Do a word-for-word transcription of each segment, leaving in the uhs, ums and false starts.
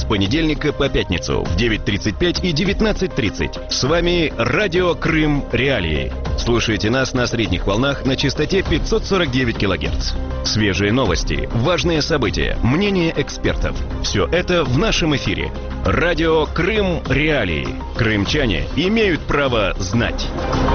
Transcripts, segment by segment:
с понедельника по пятницу в девять тридцать пять и девятнадцать тридцать. С вами Радио Крым Реалии. Слушайте нас на средних волнах на частоте пятьсот сорок девять килогерц. Свежие новости, важные события, мнения экспертов. Все это в нашем эфире. Радио Крым Реалии. Крымчане имеют право знать.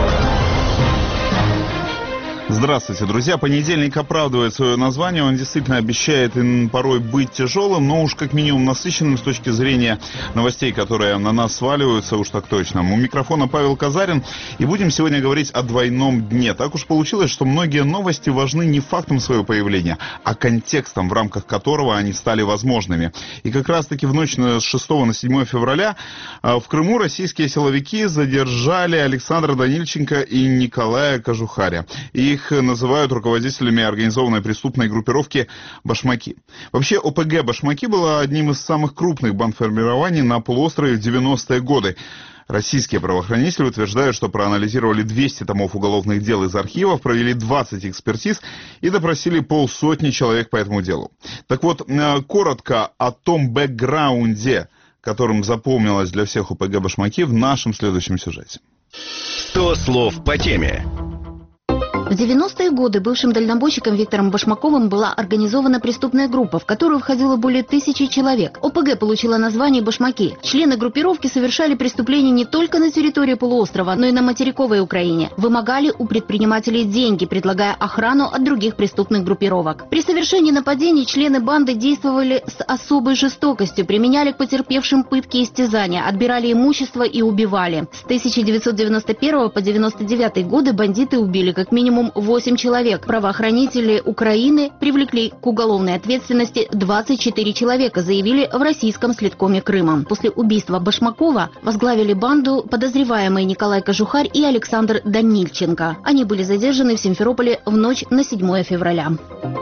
Здравствуйте, друзья. Понедельник оправдывает свое название. Он действительно обещает порой быть тяжелым, но уж как минимум насыщенным с точки зрения новостей, которые на нас сваливаются, уж так точно. У микрофона Павел Казарин. И будем сегодня говорить о двойном дне. Так уж получилось, что многие новости важны не фактом своего появления, а контекстом, в рамках которого они стали возможными. И как раз-таки в ночь с шестого на седьмое февраля в Крыму российские силовики задержали Александра Данильченко и Николая Кожухаря. Их называют руководителями организованной преступной группировки «Башмаки». Вообще, О Пэ Гэ «Башмаки» была одним из самых крупных бандформирований на полуострове в девяностые годы. Российские правоохранители утверждают, что проанализировали двести томов уголовных дел из архивов, провели двадцать экспертиз и допросили полсотни человек по этому делу. Так вот, коротко о том бэкграунде, которым запомнилось для всех О Пэ Гэ «Башмаки», в нашем следующем сюжете. сто слов по теме. В девяностые годы бывшим дальнобойщиком Виктором Башмаковым была организована преступная группа, в которую входило более тысячи человек. О Пэ Гэ получила название «Башмаки». Члены группировки совершали преступления не только на территории полуострова, но и на материковой Украине. Вымогали у предпринимателей деньги, предлагая охрану от других преступных группировок. При совершении нападений члены банды действовали с особой жестокостью, применяли к потерпевшим пытки и истязания, отбирали имущество и убивали. С тысяча девятьсот девяносто первого по девяносто девятый годы бандиты убили как минимум восемь человек. Правоохранители Украины привлекли к уголовной ответственности двадцать четыре человека, заявили в российском следкоме Крыма. После убийства Башмакова возглавили банду подозреваемые Николай Кожухарь и Александр Данильченко. Они были задержаны в Симферополе в ночь на седьмое февраля.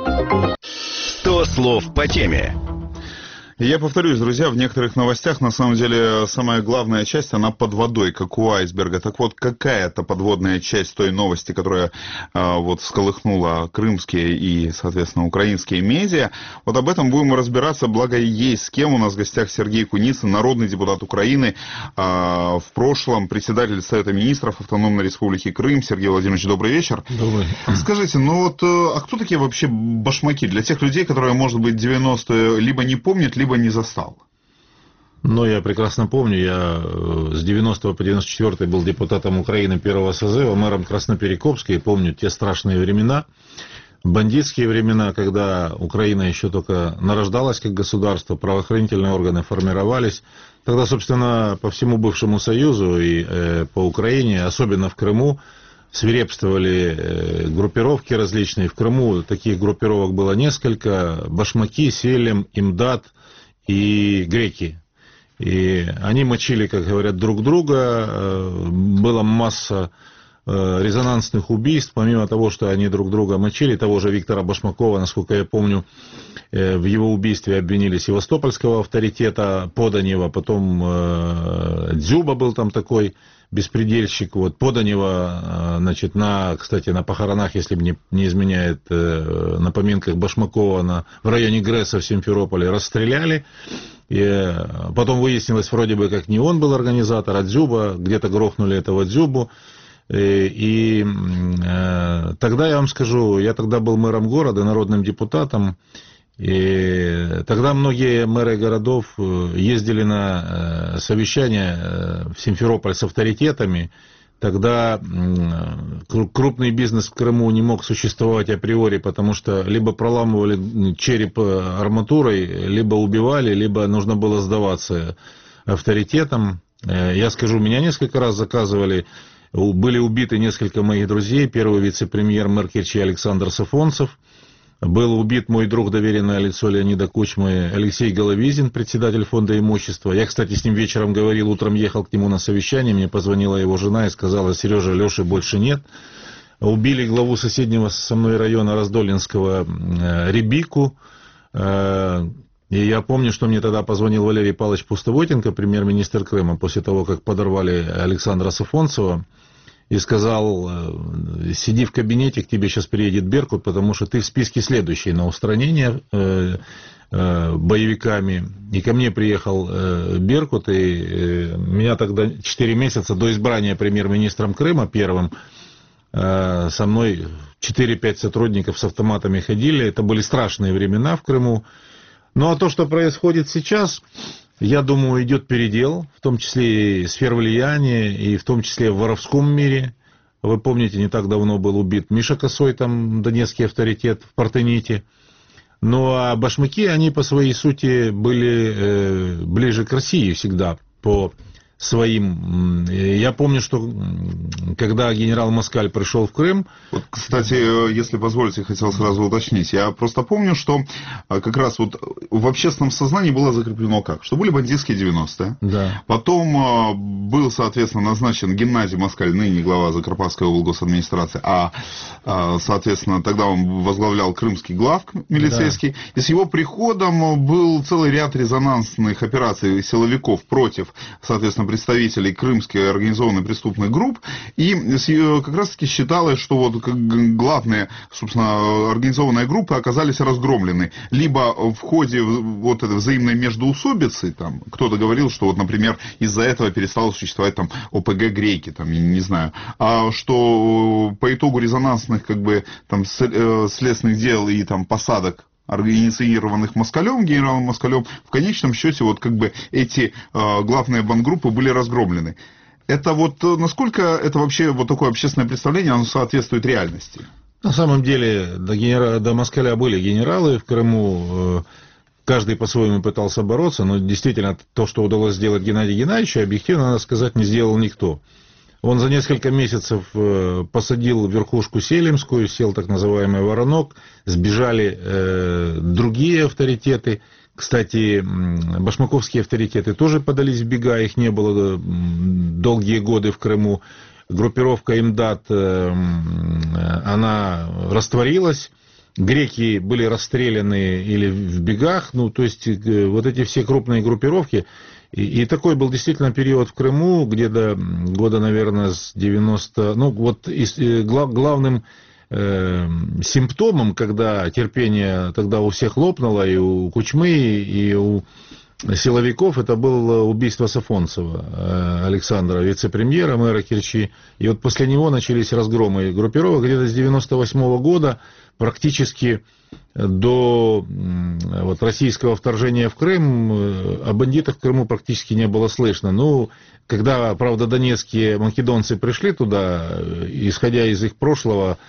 сто слов по теме. Я повторюсь, друзья, в некоторых новостях, на самом деле, самая главная часть, она под водой, как у айсберга. Так вот, какая-то подводная часть той новости, которая а, вот всколыхнула крымские и, соответственно, украинские медиа, вот об этом будем разбираться, благо есть с кем. У нас в гостях Сергей Куницын, народный депутат Украины, а, в прошлом председатель Совета министров Автономной Республики Крым. Сергей Владимирович, добрый вечер. Добрый. Скажите, ну вот, а кто такие вообще башмаки? Для тех людей, которые, может быть, девяностые либо не помнят, либо не застал. Ну, я прекрасно помню, я с девяностого по девяносто четвёртый был депутатом Украины первого созыва, мэром Красноперекопска, и помню те страшные времена, бандитские времена, когда Украина еще только нарождалась как государство, правоохранительные органы формировались. Тогда, собственно, по всему бывшему Союзу и э, по Украине, особенно в Крыму, свирепствовали э, группировки различные. В Крыму таких группировок было несколько: Башмаки, Селем, Имдат и Греки. И они мочили, как говорят, друг друга. Была масса резонансных убийств, помимо того, что они друг друга мочили. Того же Виктора Башмакова, насколько я помню, в его убийстве обвинили севастопольского авторитета Поданева, потом Дзюба был там такой беспредельщик. Вот Поданева, значит, на, кстати, на похоронах, если мне не изменяет, на поминках Башмакова на, в районе Гресса в Симферополе расстреляли. И потом выяснилось, вроде бы, как не он был организатор, а Дзюба, где-то грохнули этого Дзюбу. И, и э, тогда я вам скажу, я тогда был мэром города, народным депутатом, и тогда многие мэры городов ездили на совещания в Симферополь с авторитетами. Тогда крупный бизнес в Крыму не мог существовать априори, потому что либо проламывали череп арматурой, либо убивали, либо нужно было сдаваться авторитетам. Я скажу, меня несколько раз заказывали. Были убиты несколько моих друзей. Первый вице-премьер мэр Керчи Александр Сафонцев. Был убит мой друг, доверенное лицо Леонида Кучмы, Алексей Головизин, председатель фонда имущества. Я, кстати, с ним вечером говорил, утром ехал к нему на совещание, мне позвонила его жена и сказала: Сережа, Леши больше нет. Убили главу соседнего со мной района Раздолинского Рябику. И я помню, что мне тогда позвонил Валерий Павлович Пустовойтенко, премьер-министр Крыма, после того, как подорвали Александра Сафонцева. и сказал: сиди в кабинете, к тебе сейчас приедет Беркут, потому что ты в списке следующий на устранение э, э, боевиками. И ко мне приехал э, Беркут, и э, меня тогда четыре месяца до избрания премьер-министром Крыма первым э, со мной четыре-пять сотрудников с автоматами ходили. Это были страшные времена в Крыму. Ну а то, что происходит сейчас, я думаю, идет передел, в том числе и сфер влияния, и в том числе в воровском мире. Вы помните, не так давно был убит Миша Косой, там донецкий авторитет в Партените. Ну а башмаки, они по своей сути были э, ближе к России всегда, по своим. Я помню, что когда генерал Москаль пришел в Крым... Вот, кстати, если позволите, хотел сразу уточнить. Я просто помню, что как раз вот в общественном сознании было закреплено как? Что были бандитские девяностые. Да. Потом был, соответственно, назначен Геннадий Москаль, ныне глава Закарпатской облгосадминистрации, а, соответственно, тогда он возглавлял крымский главк милицейский. Да. И с его приходом был целый ряд резонансных операций силовиков против, соответственно, представителей крымских организованных преступных групп, и как раз-таки считалось, что вот главные, собственно, организованные группы оказались разгромлены. Либо в ходе вот этой взаимной междоусобицы, там, кто-то говорил, что вот, например, из-за этого перестало существовать там ОПГ «Грейки», там, я не знаю, а что по итогу резонансных, как бы, там, следственных дел и там посадок, инициированных Москалем, генералом Москалем, в конечном счете вот как бы эти э, главные бандгруппы были разгромлены. Это вот насколько это вообще вот такое общественное представление, оно соответствует реальности? На самом деле до, генера... до Москаля были генералы в Крыму, каждый по-своему пытался бороться, но действительно то, что удалось сделать Геннадию Геннадьевичу, объективно, надо сказать, не сделал никто. Он за несколько месяцев посадил верхушку селимскую, сел так называемый воронок, сбежали э, другие авторитеты. Кстати, башмаковские авторитеты тоже подались в бега, их не было долгие годы в Крыму. Группировка Имдат, э, она растворилась. Греки были расстреляны или в бегах. Ну, то есть, э, вот эти все крупные группировки. И, и такой был действительно период в Крыму, где-то года, наверное, с девяностого... Ну, вот и, и, глав, главным э, симптомом, когда терпение тогда у всех лопнуло, и у Кучмы, и у силовиков, это было убийство Сафонцева э, Александра, вице-премьера, мэра Керчи. И вот после него начались разгромы группировок. Где-то с девяносто восьмого года практически до вот, российского вторжения в Крым о бандитах в Крыму практически не было слышно. Ну, когда, правда, донецкие македонцы пришли туда, исходя из их прошлого,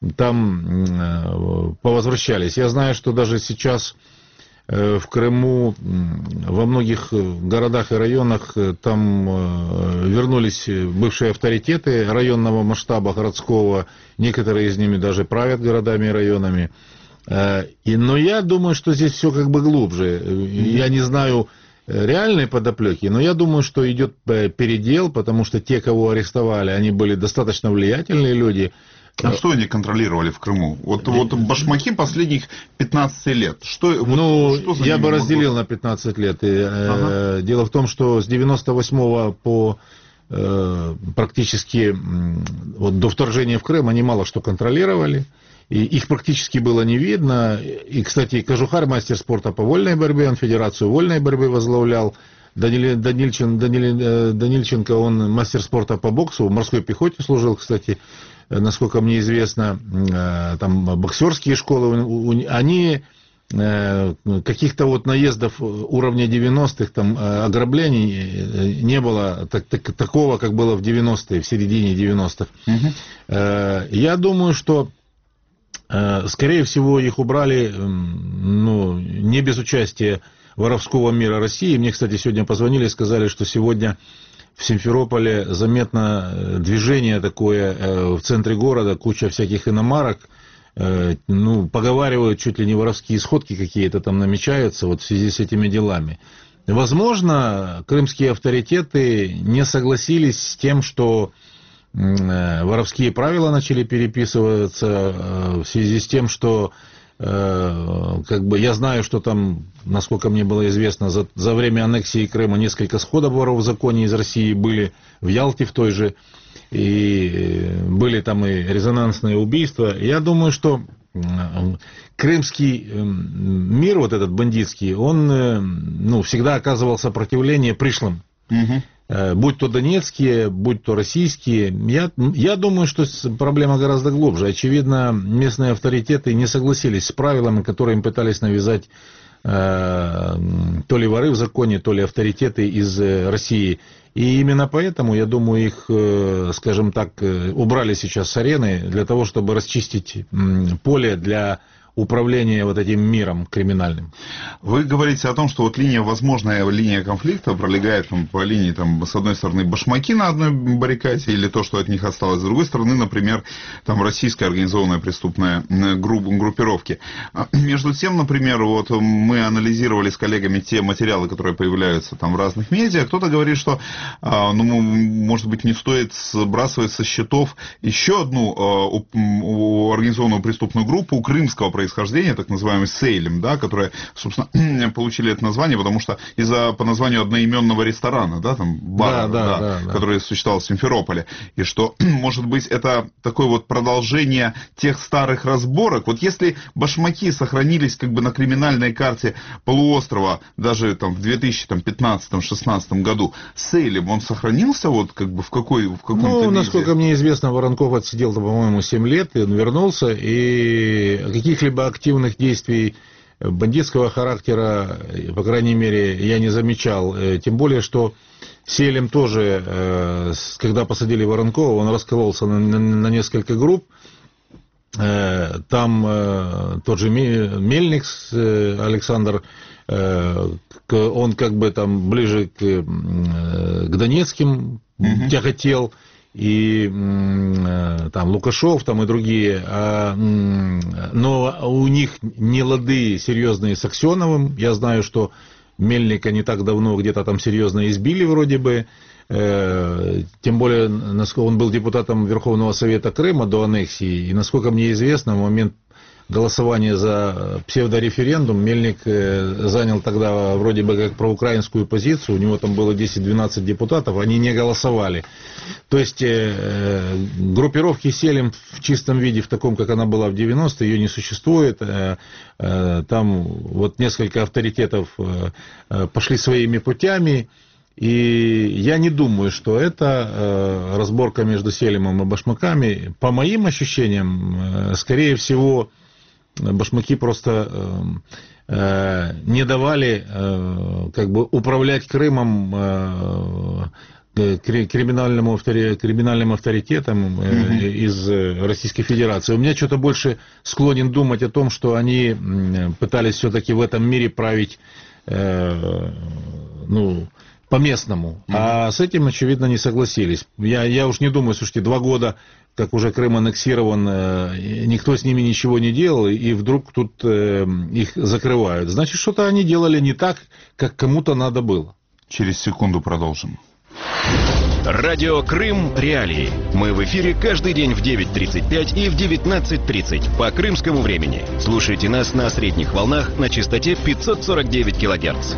там повозвращались. Я знаю, что даже сейчас в Крыму, во многих городах и районах, там вернулись бывшие авторитеты районного масштаба, городского. Некоторые из ними даже правят городами и районами. И, но я думаю, что здесь все как бы глубже. Я не знаю реальной подоплеки, но я думаю, что идет передел, потому что те, кого арестовали, они были достаточно влиятельные люди. А что они контролировали в Крыму? Вот, вот башмаки последних пятнадцати лет. Что, ну, вот, что за я бы могло... разделил на пятнадцать лет. И, ага. Дело в том, что с девяносто восьмого по э, практически вот, до вторжения в Крым они мало что контролировали. И их практически было не видно. И, кстати, Кожухарь, мастер спорта по вольной борьбе, он Федерацию вольной борьбы возглавлял. Данил, Данильчен, Данил, Данильченко, он мастер спорта по боксу, в морской пехоте служил, кстати, насколько мне известно. Там боксерские школы, они каких-то вот наездов уровня девяностых, там ограблений не было так, так, такого, как было в девяностые, в середине девяностых. Угу. Я думаю, что скорее всего, их убрали, ну, не без участия воровского мира России. Мне, кстати, сегодня позвонили и сказали, что сегодня в Симферополе заметно движение такое в центре города, куча всяких иномарок. Ну, поговаривают, чуть ли не воровские сходки какие-то там намечаются вот в связи с этими делами. Возможно, крымские авторитеты не согласились с тем, что воровские правила начали переписываться в связи с тем, что как бы я знаю, что там, насколько мне было известно, за, за время аннексии Крыма несколько сходов воров в законе из России были в Ялте в той же. и были там и резонансные убийства. Я думаю, что крымский мир, вот этот бандитский, он ну, всегда оказывал сопротивление пришлым. Угу. Будь то донецкие, будь то российские. Я, я думаю, что проблема гораздо глубже. Очевидно, местные авторитеты не согласились с правилами, которые им пытались навязать э, то ли воры в законе, то ли авторитеты из России. И именно поэтому, я думаю, их, э, скажем так, убрали сейчас с арены для того, чтобы расчистить поле для управления вот этим миром криминальным. Вы говорите о том, что вот линия, возможная линия конфликта пролегает там, по линии, там, с одной стороны, башмаки на одной баррикаде, или то, что от них осталось, с другой стороны, например, там, российская организованная преступная группа, группировки. Между тем, например, вот мы анализировали с коллегами те материалы, которые появляются там в разных медиа. Кто-то говорит, что, ну, может быть, не стоит сбрасывать со счетов еще одну организованную преступную группу крымского происхождения, происхождения, так называемый Сейлем, да, которые, собственно, получили это название, потому что из-за по названию одноименного ресторана, да, там, бара, да, да, да, да, который существовал в Симферополе, и что, может быть, это такое вот продолжение тех старых разборок. Вот если башмаки сохранились как бы на криминальной карте полуострова даже там в две тысячи пятнадцатом-шестнадцатом году, Сейлем, он сохранился вот как бы в какой, в каком-то Ну, виде? насколько мне известно, Воронков отсидел, по-моему, семь лет, и он вернулся, и каких-либо активных действий бандитского характера, по крайней мере, я не замечал. Тем более, что Сейлем тоже, когда посадили Воронкова, он раскололся на, на, на несколько групп. Там тот же Мельник Александр, он как бы там ближе к, к донецким mm-hmm. тяготел. И там Лукашов, там и другие, а, но у них не лады серьезные с Аксеновым. Я знаю, что Мельника не так давно где-то там серьезно избили вроде бы, э, тем более, он был депутатом Верховного Совета Крыма до аннексии, и насколько мне известно, в момент голосования за псевдореферендум Мельник занял тогда вроде бы как проукраинскую позицию, у него там было десять-двенадцать депутатов, они не голосовали. То есть э, группировки Сейлем в чистом виде, в таком, как она была в девяностые, ее не существует. Э, э, там вот несколько авторитетов э, пошли своими путями. И я не думаю, что это э, разборка между Сейлемом и башмаками. По моим ощущениям, э, скорее всего, башмаки просто э, э, не давали э, как бы управлять Крымом э, криминальному автори, криминальным авторитетом э, mm-hmm. из Российской Федерации. У меня что-то больше склонен думать о том, что они пытались все-таки в этом мире править э, ну, по-местному. Mm-hmm. А с этим, очевидно, не согласились. Я, я уж не думаю, слушайте, два года, как уже Крым аннексирован, никто с ними ничего не делал, и вдруг тут их закрывают. Значит, что-то они делали не так, как кому-то надо было. Через секунду продолжим. Радио Крым Реалии. Мы в эфире каждый день в девять тридцать пять и в девятнадцать тридцать по крымскому времени. Слушайте нас на средних волнах на частоте пятьсот сорок девять килогерц.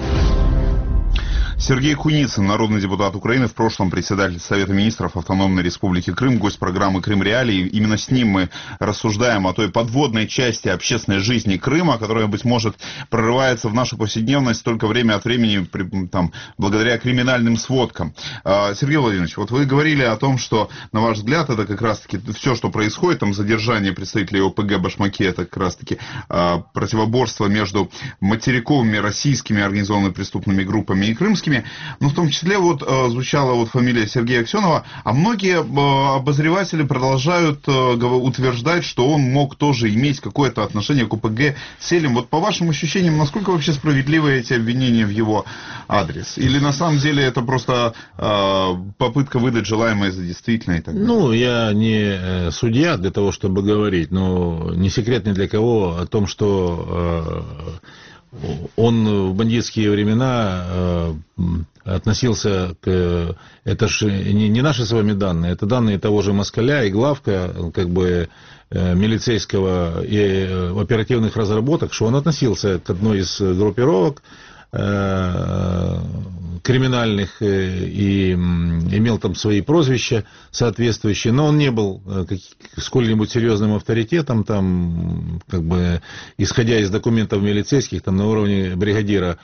Сергей Куницын, народный депутат Украины, в прошлом председатель Совета министров Автономной Республики Крым, гость программы «Крым Реалии». Именно с ним мы рассуждаем о той подводной части общественной жизни Крыма, которая, быть может, прорывается в нашу повседневность только время от времени там, благодаря криминальным сводкам. Сергей Владимирович, вот вы говорили о том, что, на ваш взгляд, это как раз-таки все, что происходит, там задержание представителей ОПГ «Башмаки», это как раз-таки противоборство между материковыми российскими организованными преступными группами и крымскими. Но в том числе вот э, звучала вот фамилия Сергея Аксенова, а многие э, обозреватели продолжают э, утверждать, что он мог тоже иметь какое-то отношение к ОПГ Сейлем. Вот по вашим ощущениям, насколько вообще справедливы эти обвинения в его адрес? Или на самом деле это просто э, попытка выдать желаемое за действительное и так далее? Ну, я не судья для того, чтобы говорить, но не секрет ни для кого о том, что... Э, он в бандитские времена э, относился к... Это же не, не наши с вами данные, это данные того же Москаля и главка как бы э, милицейского и оперативных разработок, что он относился к одной из группировок, э, криминальных и имел там свои прозвища соответствующие, но он не был сколь-нибудь серьезным авторитетом, там, как бы, исходя из документов милицейских, там, на уровне бригадира.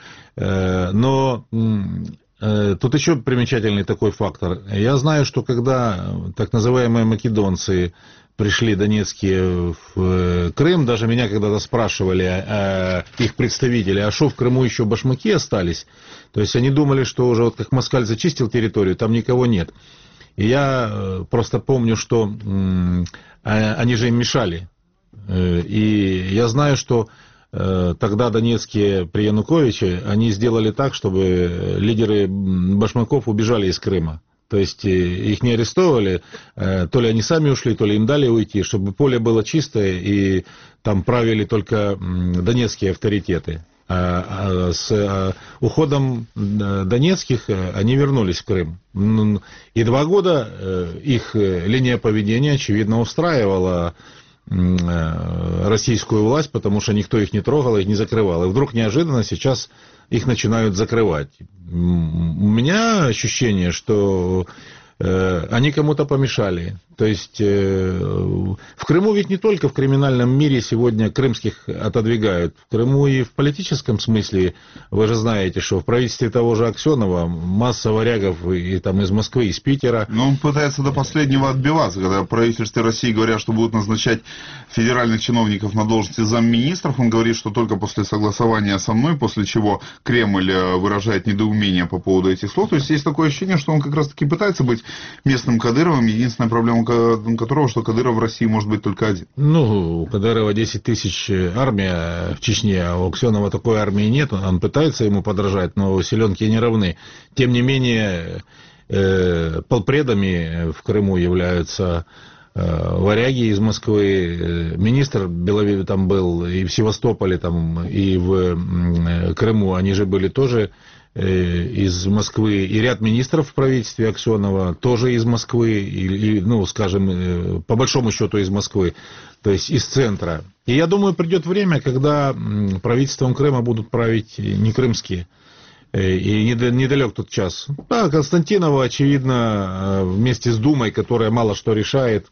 Но тут еще примечательный такой фактор. Я знаю, что когда так называемые македонцы пришли донецкие в Крым, даже меня когда-то спрашивали а, их представители, а что в Крыму еще башмаки остались? То есть они думали, что уже вот как москаль зачистил территорию, там никого нет. И я просто помню, что м, они же им мешали. И я знаю, что тогда донецкие при Януковиче, они сделали так, чтобы лидеры башмаков убежали из Крыма. То есть их не арестовывали, то ли они сами ушли, то ли им дали уйти, чтобы поле было чистое, и там правили только донецкие авторитеты. А с уходом донецких они вернулись в Крым. И два года их линия поведения, очевидно, устраивала российскую власть, потому что никто их не трогал, их не закрывал. И вдруг неожиданно сейчас их начинают закрывать. У меня ощущение, что э, они кому-то помешали. То есть э, в Крыму ведь не только в криминальном мире сегодня крымских отодвигают. В Крыму и в политическом смысле, вы же знаете, что в правительстве того же Аксенова масса варягов и, и там из Москвы, из Питера. Но он пытается до последнего отбиваться, когда в правительстве России говорят, что будут назначать федеральных чиновников на должности замминистров. Он говорит, что только после согласования со мной, после чего Кремль выражает недоумение по поводу этих слов. То есть есть такое ощущение, что он как раз-таки пытается быть местным Кадыровым. Единственная проблема которого, что Кадыров в России может быть только один. Ну, у Кадырова десять тысяч армия в Чечне, а у Аксенова такой армии нет. Он пытается ему подражать, но силенки не равны. Тем не менее, э, полпредами в Крыму являются э, варяги из Москвы. Министр Беловей там был и в Севастополе, там, и в э, Крыму. Они же были тоже из Москвы, и ряд министров в правительстве Аксенова тоже из Москвы, и, и, ну, скажем, по большому счету из Москвы, то есть из центра. И я думаю, придет время, когда правительством Крыма будут править не крымские, и недалек тот час. Да, Константинова, очевидно, вместе с Думой, которая мало что решает,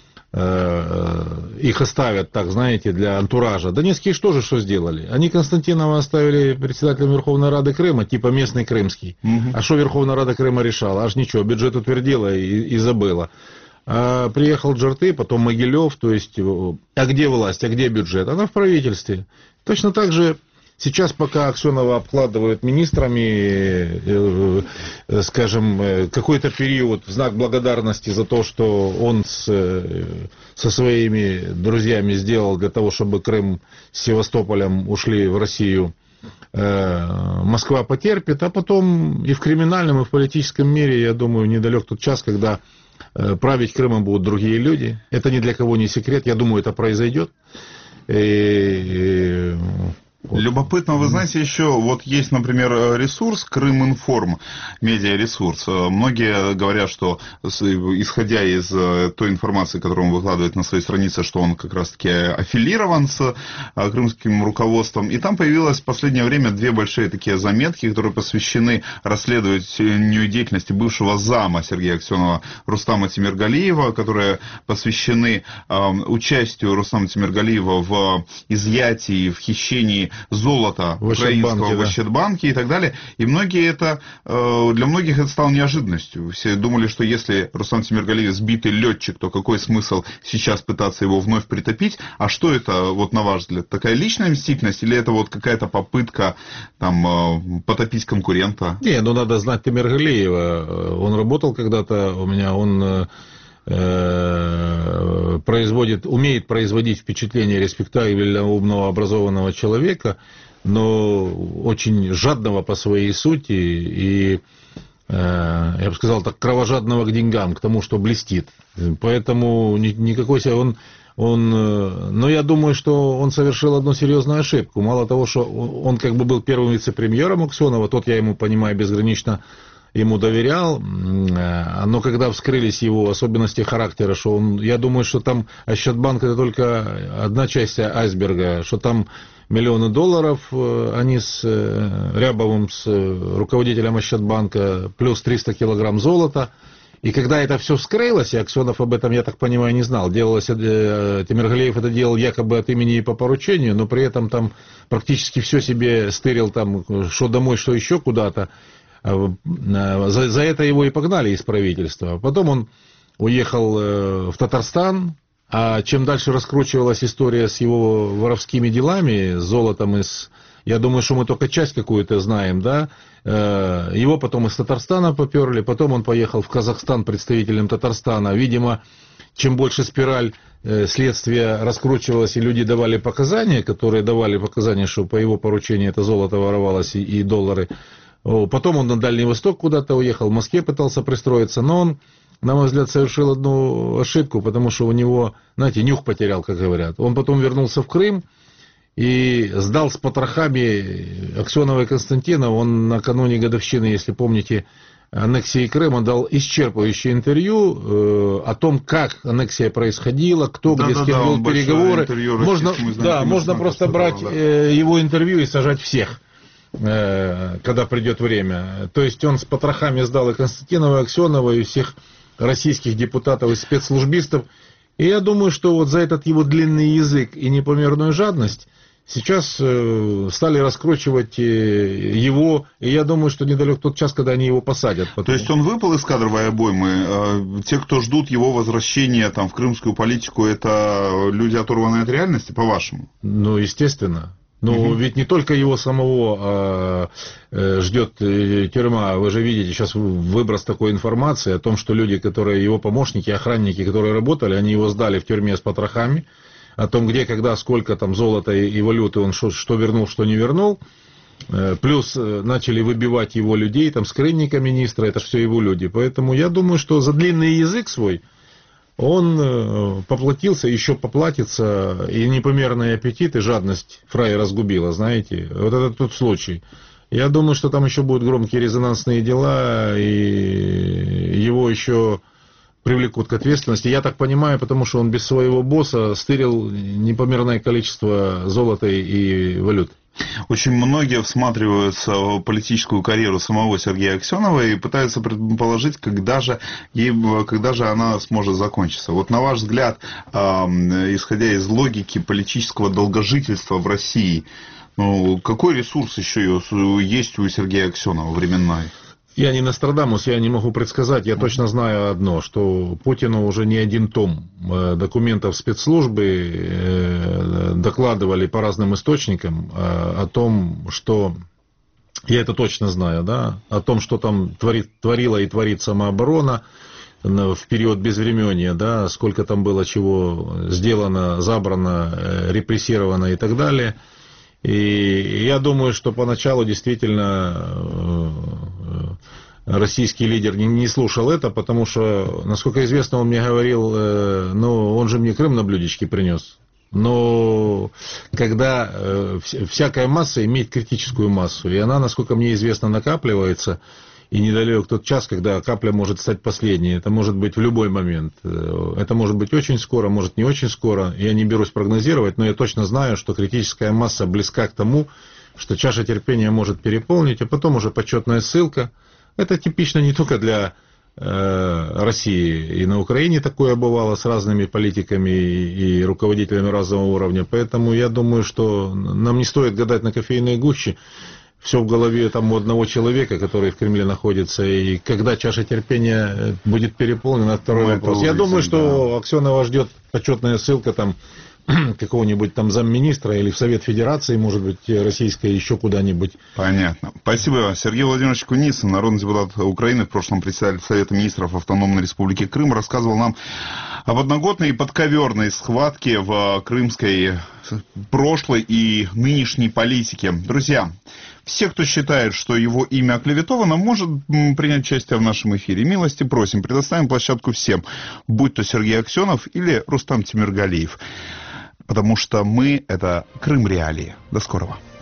их оставят, так, знаете, для антуража. Донецкие что же что сделали? Они Константинова оставили председателем Верховной Рады Крыма, типа местный крымский. Угу. А что Верховная Рада Крыма решала? Аж ничего, бюджет утвердила и, и забыла. А приехал Джарты, потом Могилев, то есть, а где власть, а где бюджет? Она в правительстве. Точно так же сейчас, пока Аксенова обкладывают министрами, скажем, какой-то период в знак благодарности за то, что он с, со своими друзьями сделал для того, чтобы Крым с Севастополем ушли в Россию, Москва потерпит, а потом и в криминальном, и в политическом мире, я думаю, недалек тот час, когда править Крымом будут другие люди. Это ни для кого не секрет, я думаю, это произойдет. И... Вот. Любопытно, вы знаете, еще вот есть, например, ресурс Крыминформ, медиаресурс. Многие говорят, что исходя из той информации, которую он выкладывает на своей странице, что он как раз-таки аффилирован с крымским руководством. И там появилось в последнее время две большие такие заметки, которые посвящены расследованию деятельности бывшего зама Сергея Аксенова Рустама Тимиргалиева, которые посвящены э, участию Рустама Тимиргалиева в изъятии, в хищении золота украинского в Ощадбанке, да, и так далее. И многие это, для многих это стало неожиданностью. Все думали, что если Рустам Тимиргалиев сбитый летчик, то какой смысл сейчас пытаться его вновь притопить? А что это, вот на ваш взгляд, такая личная мстительность или это вот какая-то попытка там потопить конкурента? Не, ну надо знать Тимиргалиева. Он работал когда-то у меня, он производит, умеет производить впечатление респектабельного, умного, образованного человека, но очень жадного по своей сути и, я бы сказал так, кровожадного к деньгам, к тому, что блестит. Поэтому никакой себе он, он, но я думаю, что он совершил одну серьезную ошибку. Мало того, что он как бы был первым вице-премьером Аксенова, тот, я ему понимаю, безгранично ему доверял, но когда вскрылись его особенности характера, что он, я думаю, что там Ощадбанк это только одна часть айсберга, что там миллионы долларов, они с Рябовым, с руководителем Ощадбанка, плюс триста килограмм золота. И когда это все вскрылось, и Аксенов об этом, я так понимаю, не знал, делалось, Тимиргалеев это делал якобы от имени и по поручению, но при этом там практически все себе стырил, там, что домой, что еще куда-то. За, за это его и погнали из правительства. Потом он уехал в Татарстан, а чем дальше раскручивалась история с его воровскими делами, с золотом из... Я думаю, что мы только часть какую-то знаем, да. Его потом из Татарстана поперли, потом он поехал в Казахстан представителем Татарстана. Видимо, чем больше спираль следствия раскручивалась, и люди давали показания, которые давали показания, что по его поручению это золото воровалось и, и доллары. Потом он на Дальний Восток куда-то уехал, в Москве пытался пристроиться, но он, на мой взгляд, совершил одну ошибку, потому что у него, знаете, нюх потерял, как говорят. Он потом вернулся в Крым и сдал с потрохами Аксенова и Константинова. Он накануне годовщины, если помните, аннексии Крыма дал исчерпывающее интервью э, о том, как аннексия происходила, кто да, где да, с кем да, вел переговоры. Можно, да, можно просто брать да. э, его интервью и сажать всех, э, когда придет время. То есть он с потрохами сдал и Константинова, и Аксенова, и всех российских депутатов и спецслужбистов. И я думаю, что вот за этот его длинный язык и непомерную жадность сейчас э, стали раскручивать э, его, и я думаю, что недалек тот час, когда они его посадят. Потом. То есть он выпал из кадровой обоймы. Э, те, кто ждут его возвращения там, в крымскую политику, это люди, оторванные от реальности, по-вашему? Ну, естественно. Но угу. ведь не только его самого а, а, ждет тюрьма. Вы же видите сейчас выброс такой информации о том, что люди, которые его помощники, охранники, которые работали, они его сдали в тюрьме с потрохами. О том, где, когда, сколько там золота и валюты он что, что вернул, что не вернул. Плюс начали выбивать его людей, там скрынника министра, это все его люди. Поэтому я думаю, что за длинный язык свой он поплатился, еще поплатится, и непомерный аппетит, и жадность фрая разгубила, знаете. Вот это тот случай. Я думаю, что там еще будут громкие резонансные дела, и его еще привлекут к ответственности. Я так понимаю, потому что он без своего босса стырил непомерное количество золота и валют. Очень многие всматриваются в политическую карьеру самого Сергея Аксенова и пытаются предположить, когда же, когда же она сможет закончиться. Вот на ваш взгляд, исходя из логики политического долгожительства в России, ну, какой ресурс еще есть у Сергея Аксенова временной? Я не Нострадамус, я не могу предсказать. Я точно знаю одно, что Путину уже не один том документов спецслужбы докладывали по разным источникам о том, что... Я это точно знаю, да, о том, что там творит, творила и творит самооборона в период безвременья, да, сколько там было чего сделано, забрано, репрессировано и так далее. И я думаю, что поначалу действительно российский лидер не, не слушал это, потому что, насколько известно, он мне говорил, ну, он же мне Крым на блюдечке принес. Но когда всякая масса имеет критическую массу, и она, насколько мне известно, накапливается, и недалек тот час, когда капля может стать последней. Это может быть в любой момент. Это может быть очень скоро, может не очень скоро. Я не берусь прогнозировать, но я точно знаю, что критическая масса близка к тому, что чаша терпения может переполнить, а потом уже почетная ссылка. Это типично не только для э, России. И на Украине такое бывало с разными политиками и, и руководителями разного уровня. Поэтому я думаю, что нам не стоит гадать на кофейной гуще. Все в голове там у одного человека, который в Кремле находится, и когда чаша терпения будет переполнена, второй ну, вопрос. Я думаю, что да. Аксенова ждет почетная ссылка там какого-нибудь там замминистра или в Совет Федерации, может быть, российской, еще куда-нибудь. Понятно. Спасибо. Сергей Владимирович Куницын, народный депутат Украины, в прошлом председатель Совета Министров Автономной Республики Крым, рассказывал нам об одногодной и подковерной схватке в крымской прошлой и нынешней политике. Друзья, все, кто считает, что его имя оклеветовано, может принять участие в нашем эфире. Милости просим, предоставим площадку всем, будь то Сергей Аксенов или Рустам Тимиргалеев. Потому что мы — это Крым Реалии. До скорого.